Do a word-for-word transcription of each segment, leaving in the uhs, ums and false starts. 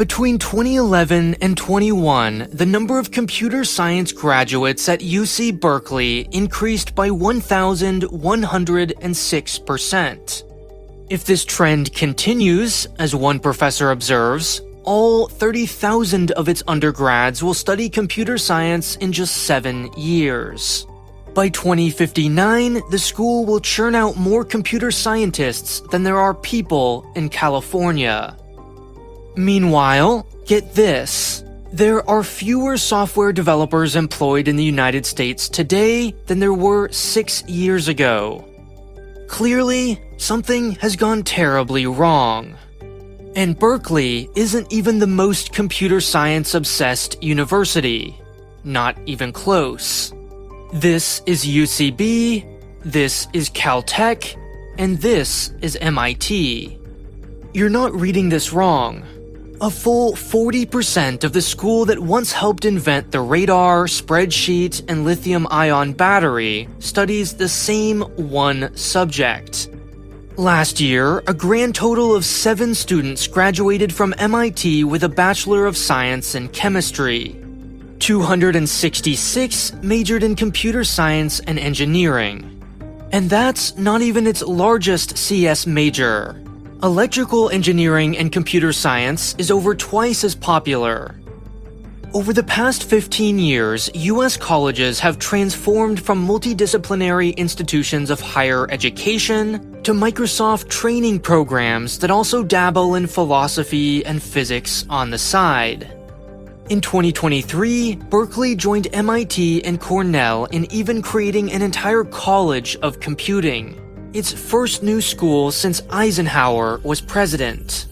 Between twenty eleven and twenty-one, the number of computer science graduates at U C Berkeley increased by one thousand one hundred six percent. If this trend continues, as one professor observes, all thirty thousand of its undergrads will study computer science in just seven years. By twenty fifty-nine, the school will churn out more computer scientists than there are people in California. Meanwhile, get this. There are fewer software developers employed in the United States today than there were six years ago. Clearly, something has gone terribly wrong. And Berkeley isn't even the most computer science-obsessed university. Not even close. This is U C B, this is Caltech, and this is M I T. You're not reading this wrong. A full forty percent of the school that once helped invent the radar, spreadsheet, and lithium-ion battery studies the same one subject. Last year, a grand total of seven students graduated from M I T with a Bachelor of Science in Chemistry. two hundred sixty-six majored in Computer Science and Engineering. And that's not even its largest C S major. Electrical engineering and computer science is over twice as popular. Over the past fifteen years, U S colleges have transformed from multidisciplinary institutions of higher education to Microsoft training programs that also dabble in philosophy and physics on the side. In twenty twenty-three, Berkeley joined M I T and Cornell in even creating an entire college of computing. Its first new school since Eisenhower was president.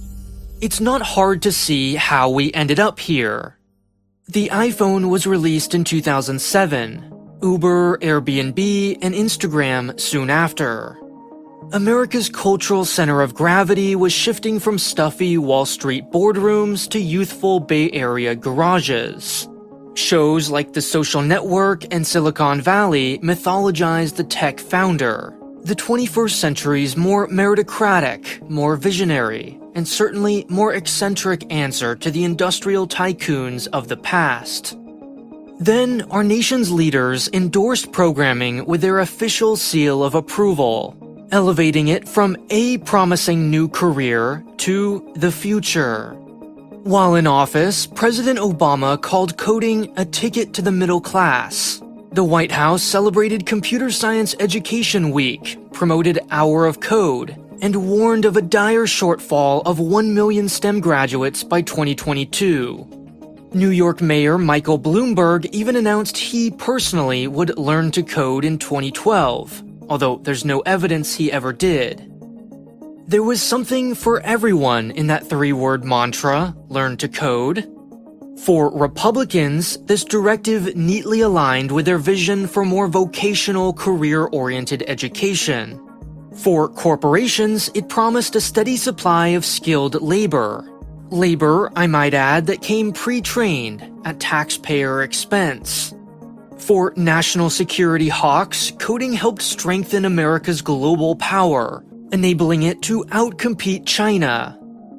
It's not hard to see how we ended up here. The iPhone was released in two thousand seven, Uber, Airbnb, and Instagram soon after. America's cultural center of gravity was shifting from stuffy Wall Street boardrooms to youthful Bay Area garages. Shows like The Social Network and Silicon Valley mythologized the tech founder, the twenty-first century's more meritocratic, more visionary, and certainly more eccentric answer to the industrial tycoons of the past. Then, our nation's leaders endorsed programming with their official seal of approval, elevating it from a promising new career to the future. While in office, President Obama called coding a ticket to the middle class. The White House celebrated Computer Science Education Week, promoted Hour of Code, and warned of a dire shortfall of one million STEM graduates by twenty twenty-two. New York Mayor Michael Bloomberg even announced he personally would learn to code in twenty twelve, although there's no evidence he ever did. There was something for everyone in that three-word mantra, learn to code. For Republicans, this directive neatly aligned with their vision for more vocational, career-oriented education. For corporations, it promised a steady supply of skilled labor. Labor, I might add, that came pre-trained, at taxpayer expense. For national security hawks, coding helped strengthen America's global power, enabling it to outcompete China.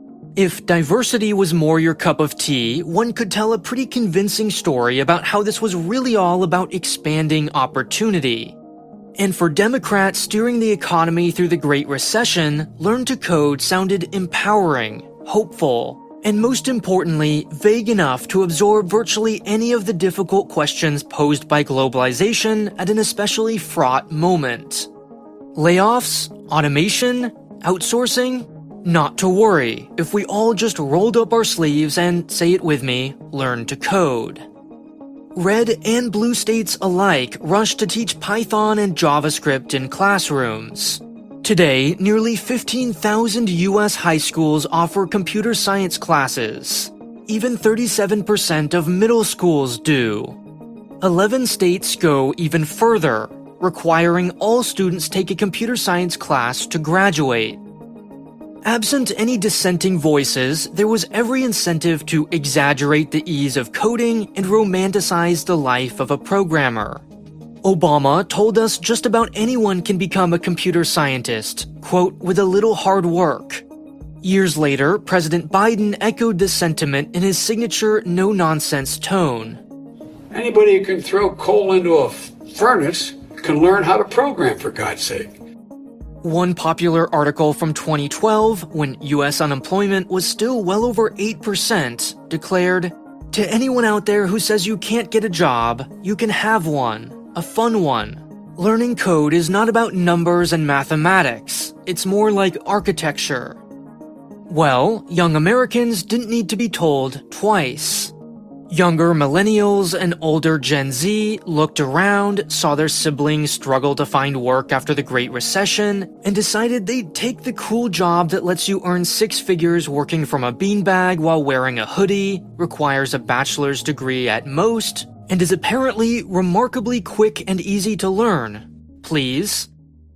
If diversity was more your cup of tea, one could tell a pretty convincing story about how this was really all about expanding opportunity. And for Democrats steering the economy through the Great Recession, Learn to Code sounded empowering, hopeful, and most importantly, vague enough to absorb virtually any of the difficult questions posed by globalization at an especially fraught moment. Layoffs? Automation? Outsourcing? Not to worry, if we all just rolled up our sleeves and, say it with me, learn to code. Red and blue states alike rushed to teach Python and JavaScript in classrooms. Today, nearly fifteen thousand U S high schools offer computer science classes. Even thirty-seven percent of middle schools do. Eleven states go even further, requiring all students take a computer science class to graduate. Absent any dissenting voices, there was every incentive to exaggerate the ease of coding and romanticize the life of a programmer. Obama told us just about anyone can become a computer scientist, quote, with a little hard work. Years later, President Biden echoed this sentiment in his signature no-nonsense tone. Anybody who can throw coal into a f- furnace can learn how to program, for God's sake. One popular article from twenty twelve, when U S unemployment was still well over eight percent, declared, "To anyone out there who says you can't get a job, you can have one, a fun one. Learning code is not about numbers and mathematics. It's more like architecture." Well, young Americans didn't need to be told twice. Younger millennials and older Gen Z looked around, saw their siblings struggle to find work after the Great Recession, and decided they'd take the cool job that lets you earn six figures working from a beanbag while wearing a hoodie, requires a bachelor's degree at most, and is apparently remarkably quick and easy to learn. Please?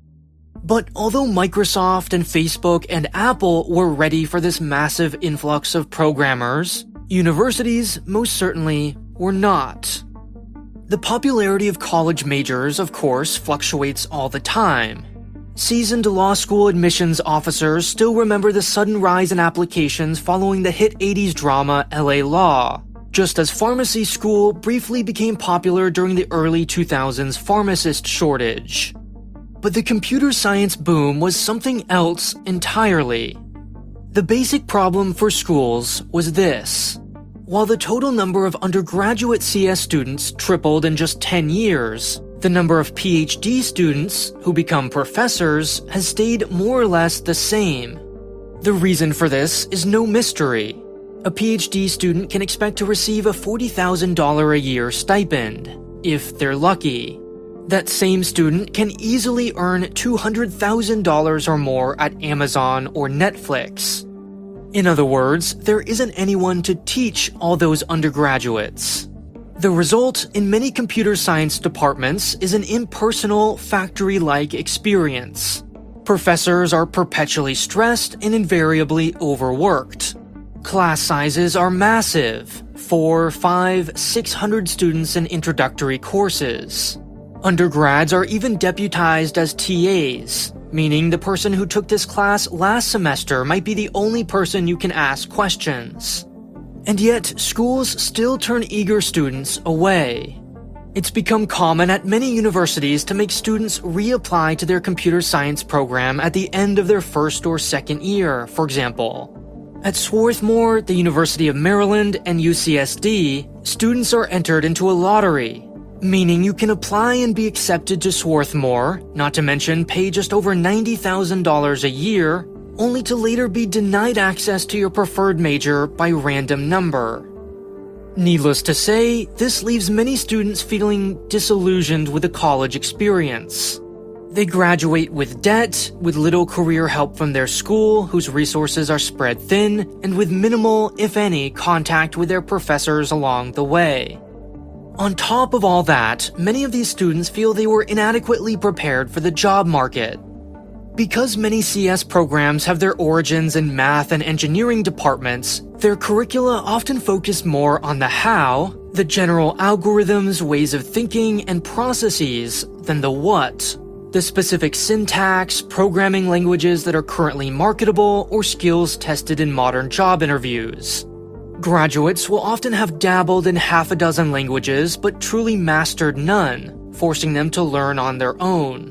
But although Microsoft and Facebook and Apple were ready for this massive influx of programmers, universities most certainly were not. The popularity of college majors, of course, fluctuates all the time. Seasoned law school admissions officers still remember the sudden rise in applications following the hit eighties drama L A Law, just as pharmacy school briefly became popular during the early two thousands pharmacist shortage. But the computer science boom was something else entirely. The basic problem for schools was this. While the total number of undergraduate C S students tripled in just ten years, the number of P H D students who become professors has stayed more or less the same. The reason for this is no mystery. A P H D student can expect to receive a forty thousand dollars a year stipend, if they're lucky. That same student can easily earn two hundred thousand dollars or more at Amazon or Netflix. In other words, there isn't anyone to teach all those undergraduates. The result in many computer science departments is an impersonal, factory-like experience. Professors are perpetually stressed and invariably overworked. Class sizes are massive, four, five, six hundred students in introductory courses. Undergrads are even deputized as T As, meaning the person who took this class last semester might be the only person you can ask questions. And yet, schools still turn eager students away. It's become common at many universities to make students reapply to their computer science program at the end of their first or second year, for example. At Swarthmore, the University of Maryland, and U C S D, students are entered into a lottery, meaning you can apply and be accepted to Swarthmore, not to mention pay just over ninety thousand dollars a year, only to later be denied access to your preferred major by random number. Needless to say, this leaves many students feeling disillusioned with the college experience. They graduate with debt, with little career help from their school, whose resources are spread thin, and with minimal, if any, contact with their professors along the way. On top of all that, many of these students feel they were inadequately prepared for the job market. Because many C S programs have their origins in math and engineering departments, their curricula often focus more on the how, the general algorithms, ways of thinking, and processes, than the what, the specific syntax, programming languages that are currently marketable, or skills tested in modern job interviews. Graduates will often have dabbled in half a dozen languages but truly mastered none, forcing them to learn on their own.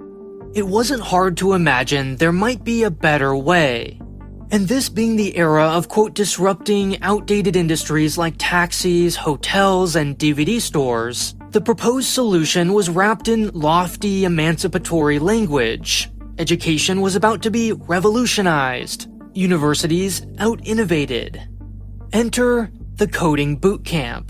It wasn't hard to imagine there might be a better way. And this being the era of, quote, disrupting outdated industries like taxis, hotels, and D V D stores, the proposed solution was wrapped in lofty, emancipatory language. Education was about to be revolutionized. Universities out-innovated. Enter the Coding Bootcamp.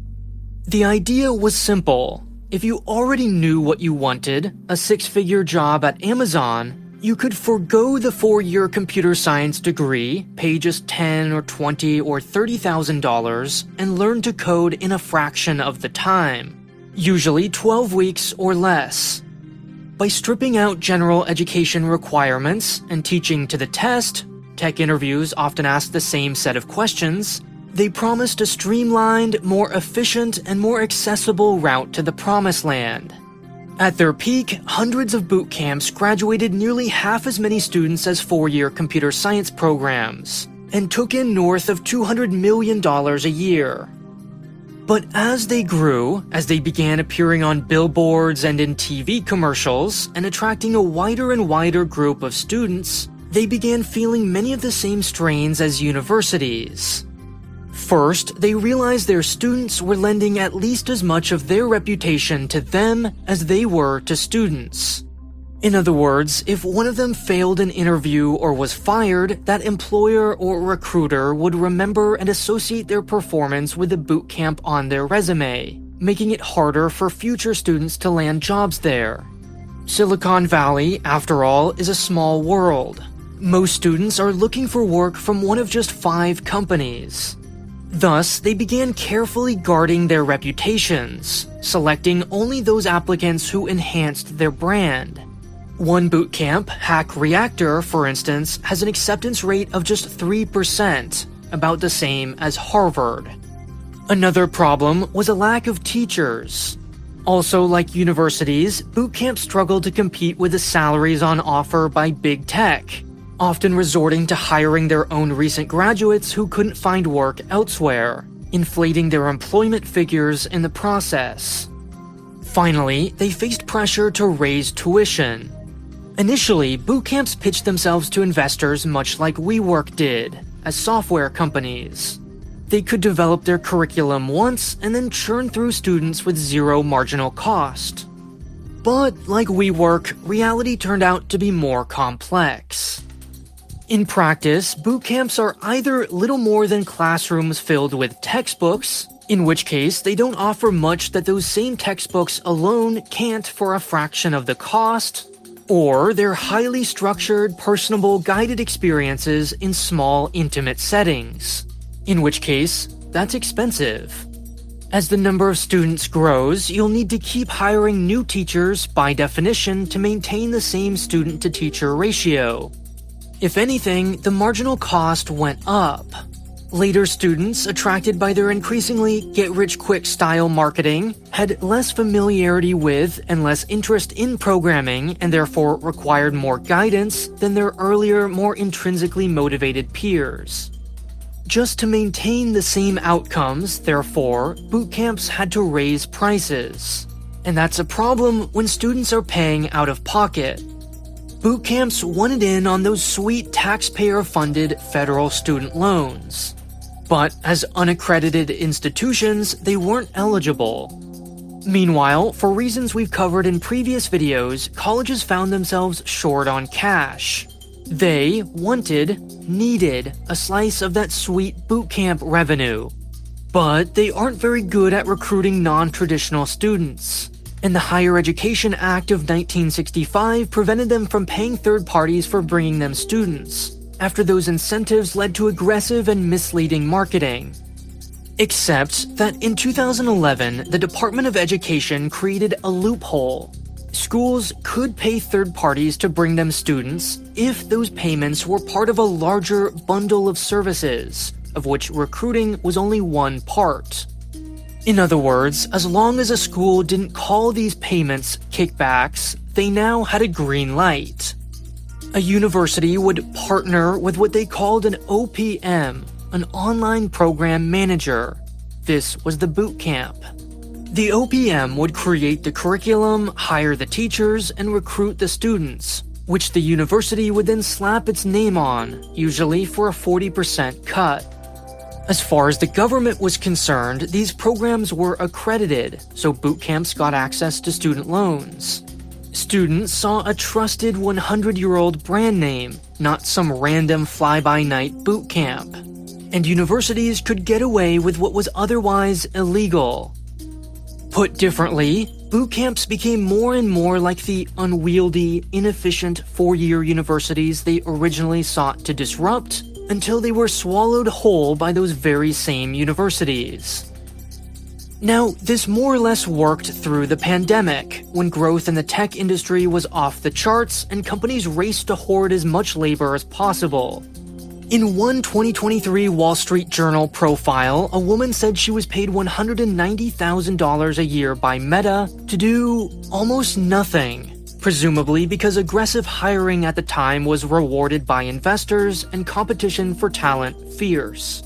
The idea was simple. If you already knew what you wanted, a six-figure job at Amazon, you could forego the four-year computer science degree, pay just ten or twenty or thirty thousand dollars, and learn to code in a fraction of the time, usually twelve weeks or less. By stripping out general education requirements and teaching to the test, tech interviews often ask the same set of questions, they promised a streamlined, more efficient, and more accessible route to the promised land. At their peak, hundreds of boot camps graduated nearly half as many students as four-year computer science programs, and took in north of two hundred million dollars a year. But as they grew, as they began appearing on billboards and in T V commercials, and attracting a wider and wider group of students, they began feeling many of the same strains as universities. First, they realized their students were lending at least as much of their reputation to them as they were to students. In other words, if one of them failed an interview or was fired, that employer or recruiter would remember and associate their performance with the boot camp on their resume, making it harder for future students to land jobs there. Silicon Valley, after all, is a small world. Most students are looking for work from one of just five companies. Thus, they began carefully guarding their reputations, selecting only those applicants who enhanced their brand. One bootcamp, Hack Reactor, for instance, has an acceptance rate of just three percent, about the same as Harvard. Another problem was a lack of teachers. Also, like universities, bootcamps struggled to compete with the salaries on offer by big tech, often resorting to hiring their own recent graduates who couldn't find work elsewhere, inflating their employment figures in the process. Finally, they faced pressure to raise tuition. Initially, bootcamps pitched themselves to investors much like WeWork did, as software companies. They could develop their curriculum once and then churn through students with zero marginal cost. But like WeWork, reality turned out to be more complex. In practice, bootcamps are either little more than classrooms filled with textbooks, in which case they don't offer much that those same textbooks alone can't for a fraction of the cost, or they're highly structured, personable, guided experiences in small, intimate settings, in which case that's expensive. As the number of students grows, you'll need to keep hiring new teachers by definition to maintain the same student-to-teacher ratio. If anything, the marginal cost went up. Later students, attracted by their increasingly get-rich-quick style marketing, had less familiarity with and less interest in programming and therefore required more guidance than their earlier, more intrinsically motivated peers. Just to maintain the same outcomes, therefore, bootcamps had to raise prices. And that's a problem when students are paying out of pocket. Bootcamps wanted in on those sweet taxpayer-funded federal student loans. But as unaccredited institutions, they weren't eligible. Meanwhile, for reasons we've covered in previous videos, colleges found themselves short on cash. They wanted, needed, a slice of that sweet bootcamp revenue. But they aren't very good at recruiting non-traditional students. And the Higher Education Act of nineteen sixty-five prevented them from paying third parties for bringing them students, after those incentives led to aggressive and misleading marketing. Except that in two thousand eleven, the Department of Education created a loophole. Schools could pay third parties to bring them students if those payments were part of a larger bundle of services, of which recruiting was only one part. In other words, as long as a school didn't call these payments kickbacks, they now had a green light. A university would partner with what they called an O P M, an online program manager. This was the boot camp. The O P M would create the curriculum, hire the teachers, and recruit the students, which the university would then slap its name on, usually for a forty percent cut. As far as the government was concerned, these programs were accredited, so boot camps got access to student loans. Students saw a trusted one hundred year old brand name, not some random fly-by-night boot camp. And universities could get away with what was otherwise illegal. Put differently, boot camps became more and more like the unwieldy, inefficient four-year universities they originally sought to disrupt, until they were swallowed whole by those very same universities. Now, this more or less worked through the pandemic, when growth in the tech industry was off the charts and companies raced to hoard as much labor as possible. In one twenty twenty-three Wall Street Journal profile, a woman said she was paid one hundred ninety thousand dollars a year by Meta to do almost nothing, presumably because aggressive hiring at the time was rewarded by investors and competition for talent fierce.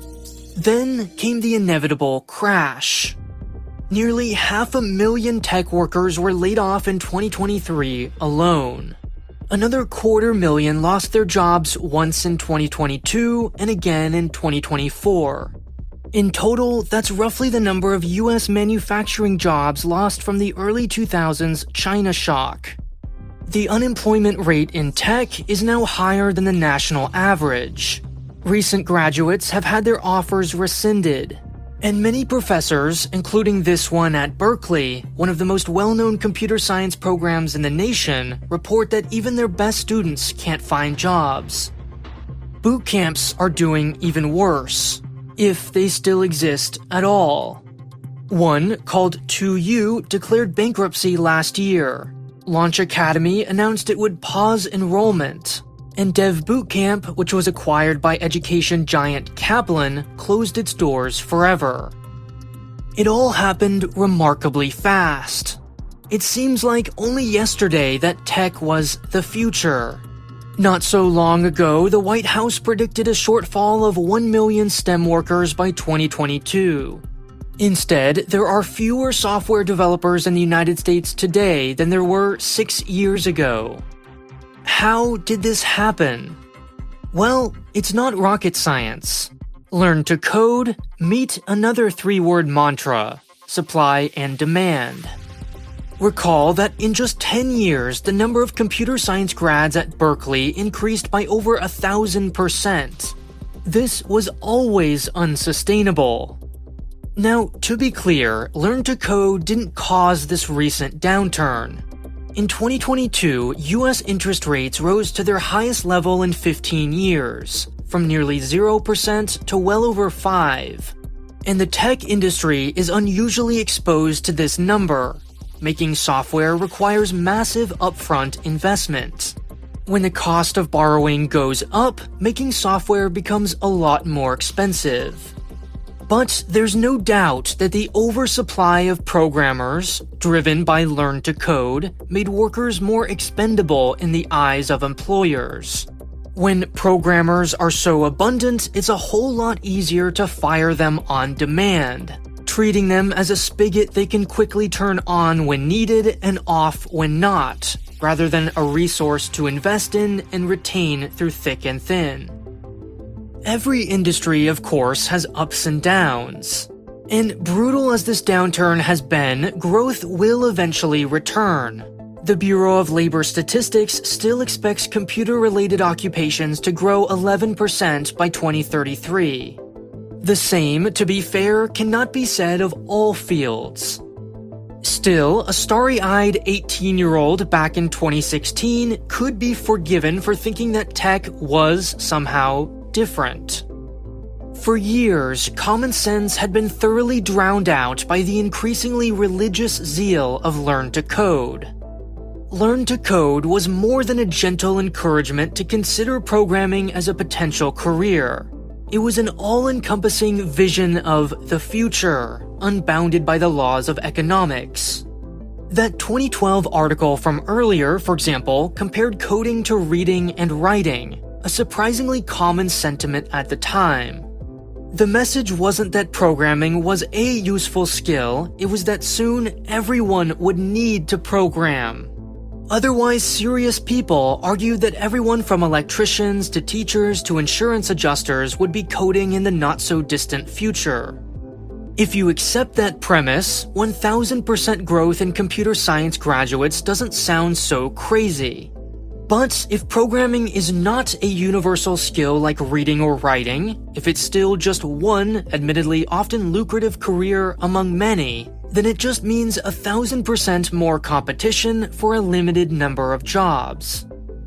Then came the inevitable crash. Nearly half a million tech workers were laid off in twenty twenty-three alone. Another quarter million lost their jobs once in twenty twenty-two and again in twenty twenty-four. In total, that's roughly the number of U S manufacturing jobs lost from the early two thousands China shock. The unemployment rate in tech is now higher than the national average. Recent graduates have had their offers rescinded. And many professors, including this one at Berkeley, one of the most well-known computer science programs in the nation, report that even their best students can't find jobs. Boot camps are doing even worse, if they still exist at all. One, called two U, declared bankruptcy last year. Launch Academy announced it would pause enrollment. And Dev Bootcamp, which was acquired by education giant Kaplan, closed its doors forever. It all happened remarkably fast. It seems like only yesterday that tech was the future. Not so long ago, the White House predicted a shortfall of one million STEM workers by twenty twenty-two. Instead, there are fewer software developers in the United States today than there were six years ago. How did this happen? Well, it's not rocket science. Learn to code, meet another three-word mantra: supply and demand. Recall that in just ten years, the number of computer science grads at Berkeley increased by over a thousand percent. This was always unsustainable. Now, to be clear, Learn to Code didn't cause this recent downturn. In twenty twenty-two, U S interest rates rose to their highest level in fifteen years, from nearly zero percent to well over five. And the tech industry is unusually exposed to this number. Making software requires massive upfront investment. When the cost of borrowing goes up, making software becomes a lot more expensive. But there's no doubt that the oversupply of programmers, driven by Learn to Code, made workers more expendable in the eyes of employers. When programmers are so abundant, it's a whole lot easier to fire them on demand, treating them as a spigot they can quickly turn on when needed and off when not, rather than a resource to invest in and retain through thick and thin. Every industry, of course, has ups and downs. And brutal as this downturn has been, growth will eventually return. The Bureau of Labor Statistics still expects computer-related occupations to grow eleven percent by twenty thirty-three. The same, to be fair, cannot be said of all fields. Still, a starry-eyed eighteen-year-old back in twenty sixteen could be forgiven for thinking that tech was somehow different. For years, common sense had been thoroughly drowned out by the increasingly religious zeal of Learn to Code. Learn to Code was more than a gentle encouragement to consider programming as a potential career. It was an all-encompassing vision of the future, unbounded by the laws of economics. That twenty twelve article from earlier, for example, compared coding to reading and writing, a surprisingly common sentiment at the time. The message wasn't that programming was a useful skill, it was that soon everyone would need to program. Otherwise serious people argued that everyone from electricians to teachers to insurance adjusters would be coding in the not-so-distant future. If you accept that premise, one thousand percent growth in computer science graduates doesn't sound so crazy. But if programming is not a universal skill like reading or writing, if it's still just one, admittedly often lucrative career among many, then it just means a thousand percent more competition for a limited number of jobs.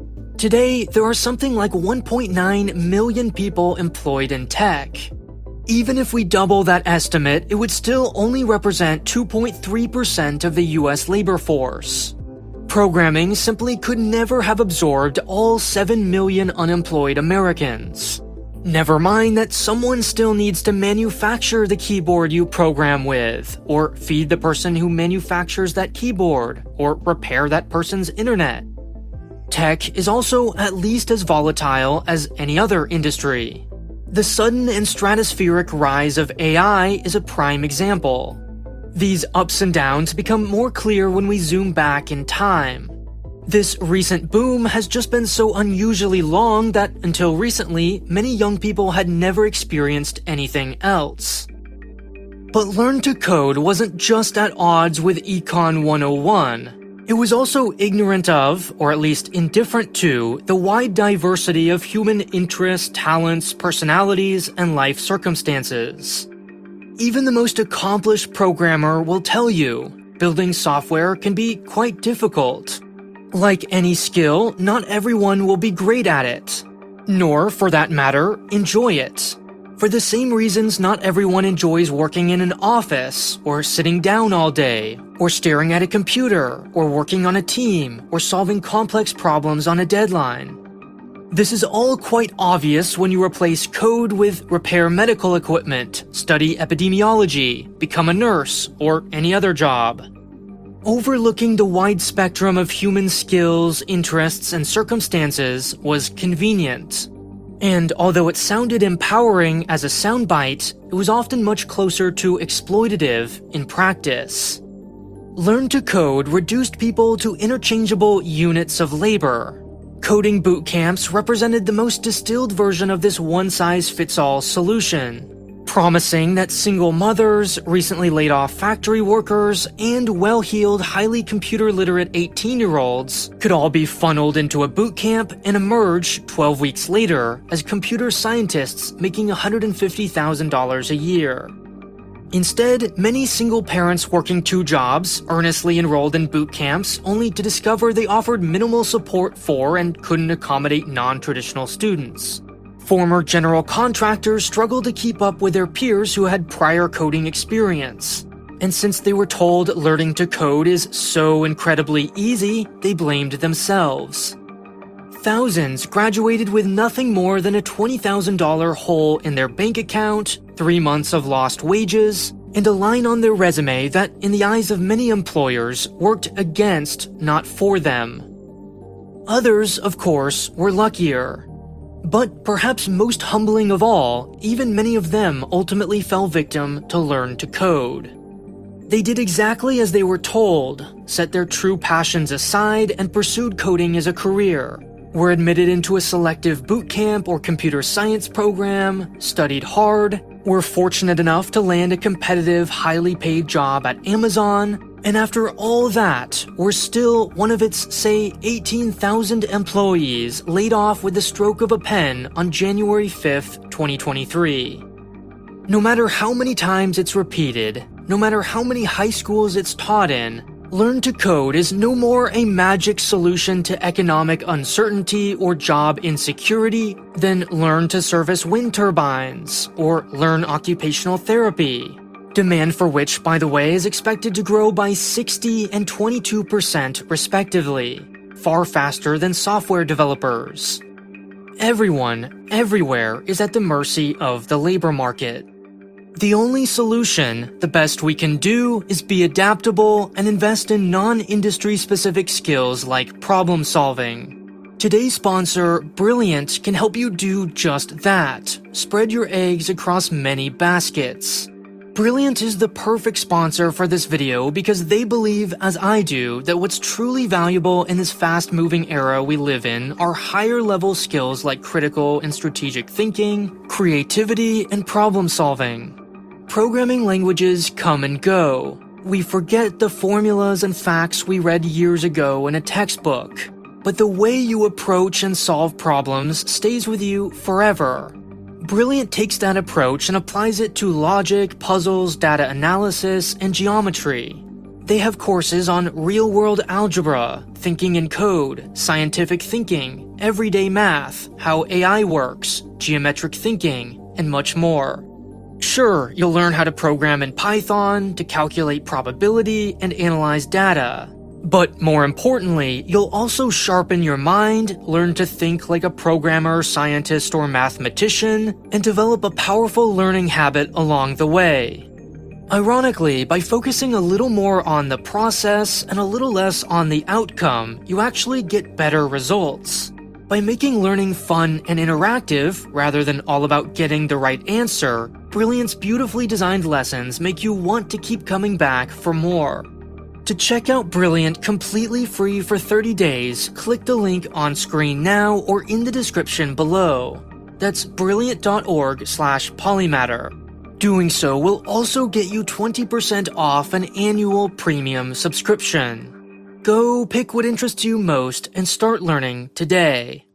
Today, there are something like one point nine million people employed in tech. Even if we double that estimate, it would still only represent two point three percent of the U S labor force. Programming simply could never have absorbed all seven million unemployed Americans. Never mind that someone still needs to manufacture the keyboard you program with, or feed the person who manufactures that keyboard, or repair that person's internet. Tech is also at least as volatile as any other industry. The sudden and stratospheric rise of A I is a prime example. These ups and downs become more clear when we zoom back in time. This recent boom has just been so unusually long that until recently, many young people had never experienced anything else. But Learn to Code wasn't just at odds with Econ one oh one. It was also ignorant of, or at least indifferent to, the wide diversity of human interests, talents, personalities, and life circumstances. Even the most accomplished programmer will tell you, building software can be quite difficult. Like any skill, not everyone will be great at it. Nor, for that matter, enjoy it. For the same reasons not everyone enjoys working in an office, or sitting down all day, or staring at a computer, or working on a team, or solving complex problems on a deadline. This is all quite obvious when you replace code with repair medical equipment, study epidemiology, become a nurse, or any other job. Overlooking the wide spectrum of human skills, interests, and circumstances was convenient. And although it sounded empowering as a soundbite, it was often much closer to exploitative in practice. Learn to Code reduced people to interchangeable units of labor. Coding boot camps represented the most distilled version of this one-size-fits-all solution, promising that single mothers, recently laid off factory workers, and well-heeled, highly computer-literate eighteen-year-olds could all be funneled into a boot camp and emerge twelve weeks later as computer scientists making one hundred fifty thousand dollars a year. Instead, many single parents working two jobs earnestly enrolled in boot camps only to discover they offered minimal support for and couldn't accommodate non-traditional students. Former general contractors struggled to keep up with their peers who had prior coding experience. And since they were told learning to code is so incredibly easy, they blamed themselves. Thousands graduated with nothing more than a twenty thousand dollars hole in their bank account, three months of lost wages, and a line on their resume that, in the eyes of many employers, worked against, not for them. Others, of course, were luckier. But perhaps most humbling of all, even many of them ultimately fell victim to Learn to Code. They did exactly as they were told, set their true passions aside, and pursued coding as a career, were admitted into a selective boot camp or computer science program, studied hard, were fortunate enough to land a competitive, highly paid job at Amazon, and after all that, were still one of its, say, eighteen thousand employees laid off with the stroke of a pen on January fifth, twenty twenty-three. No matter how many times it's repeated, no matter how many high schools it's taught in, Learn to Code is no more a magic solution to economic uncertainty or job insecurity than learn to service wind turbines or learn occupational therapy, demand for which, by the way, is expected to grow by sixty and twenty-two percent respectively, far faster than software developers. Everyone, everywhere, is at the mercy of the labor market. The only solution, the best we can do, is be adaptable and invest in non-industry specific skills like problem solving. Today's sponsor, Brilliant, can help you do just that. Spread your eggs across many baskets. Brilliant is the perfect sponsor for this video because they believe, as I do, that what's truly valuable in this fast-moving era we live in are higher-level skills like critical and strategic thinking, creativity, and problem solving. Programming languages come and go. We forget the formulas and facts we read years ago in a textbook. But the way you approach and solve problems stays with you forever. Brilliant takes that approach and applies it to logic, puzzles, data analysis, and geometry. They have courses on real-world algebra, thinking in code, scientific thinking, everyday math, how A I works, geometric thinking, and much more. Sure, you'll learn how to program in Python, to calculate probability, and analyze data. But more importantly, you'll also sharpen your mind, learn to think like a programmer, scientist, or mathematician, and develop a powerful learning habit along the way. Ironically, by focusing a little more on the process and a little less on the outcome, you actually get better results. By making learning fun and interactive, rather than all about getting the right answer, Brilliant's beautifully designed lessons make you want to keep coming back for more. To check out Brilliant completely free for thirty days, click the link on screen now or in the description below. That's brilliant.org slash polymatter. Doing so will also get you twenty percent off an annual premium subscription. Go pick what interests you most and start learning today.